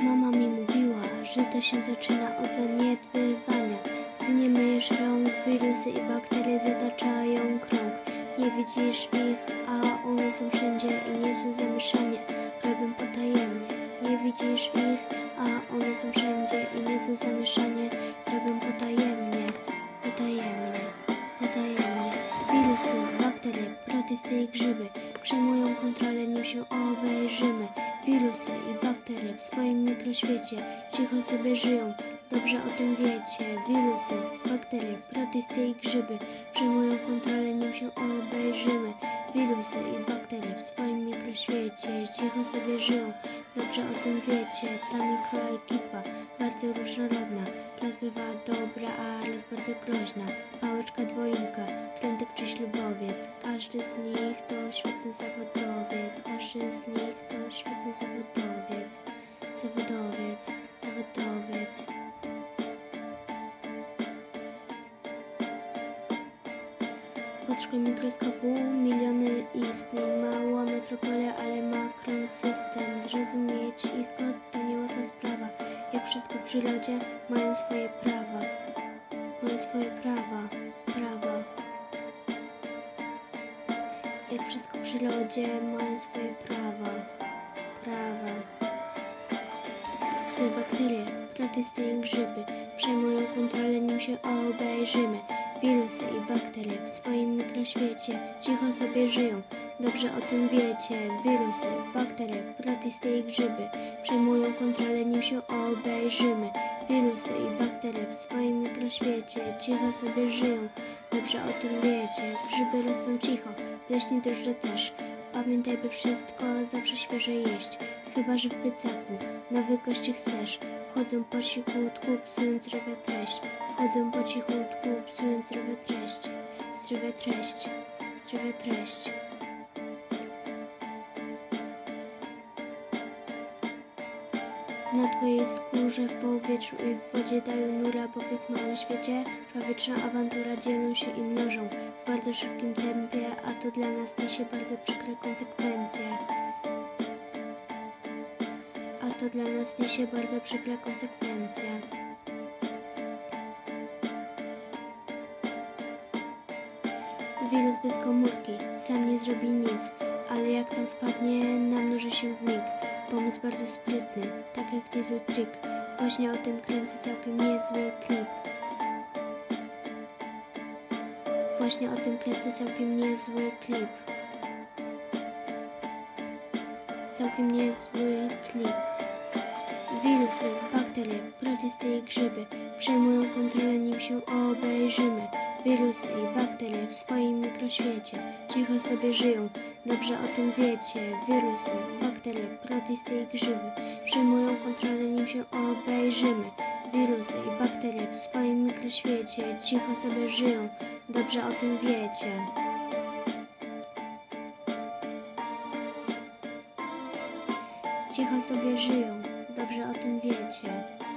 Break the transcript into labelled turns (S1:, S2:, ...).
S1: Mama mi mówiła, że to się zaczyna od zaniedbywania. Gdy nie myjesz rąk, wirusy i bakterie zataczają krąg. Nie widzisz ich, a one są wszędzie i niezłe zamieszanie robią potajemnie. Nie widzisz ich, a one są wszędzie i niezłe zamieszanie robią potajemnie. Wirusy, bakterie, protysty i grzyby przejmują kontrolę, nim się obejrzymy. Wirusy i bakterie w swoim mikroświecie cicho sobie żyją, dobrze o tym wiecie. Wirusy, bakterie, protysty i grzyby przejmują kontrolę, nim się obejrzymy. Wirusy i bakterie w swoim mikroświecie cicho sobie żyją, dobrze o tym wiecie. Ta mikroekipa bardzo różnorodna, raz bywa dobra, a raz bardzo groźna. Pałeczka dwójka, krętek czy ślubowiec, każdy z nich to świetny zawodowiec. Każdy z nich to świetny zawodowiec. Pod szkłem mikroskopu miliony istnień, mała metropolia, ale makrosystem. Zrozumieć ich kod to niełatwa sprawa. Jak wszystko w przyrodzie mają swoje prawa. Jak wszystko w przyrodzie mają swoje prawa. Psy, bakterie, protysty i grzyby przejmują kontrolę, nim się obejrzymy. Wirusy i bakterie w swoim mikroświecie cicho sobie żyją, dobrze o tym wiecie. Wirusy, bakterie, protysty i grzyby przejmują kontrolę, nim się obejrzymy. Wirusy i bakterie w swoim mikroświecie cicho sobie żyją, dobrze o tym wiecie. Grzyby rosną cicho, leśni drożdże też. Pamiętaj, by wszystko zawsze świeże jeść, chyba że w pycaku nowych gości chcesz. Wchodzą po cichutku, psując zdrowia treść. Zdrowia treść. Na twojej skórze, w powietrzu i w wodzie dają nura, bo w ich małym świecie trwa wieczna awantura. Dzielą się i mnożą w bardzo szybkim tempie, a to dla nas niesie bardzo przykre konsekwencje. Wirus bez komórki sam nie zrobi nic, ale jak tam wpadnie, namnoży się w mig. Pomysł bardzo sprytny, tak jak niezły trik. Właśnie o tym kręcę całkiem niezły klip. Wirusy, bakterie, protysty i grzyby przejmują kontrolę, nim się obejrzymy. Wirusy i bakterie w swoim mikroświecie cicho sobie żyją, dobrze o tym wiecie. Wirusy, bakterie, protysty i grzyby przejmują kontrolę, nim się obejrzymy. Wirusy i bakterie w swoim mikroświecie cicho sobie żyją, dobrze o tym wiecie. Cicho sobie żyją, dobrze o tym wiecie.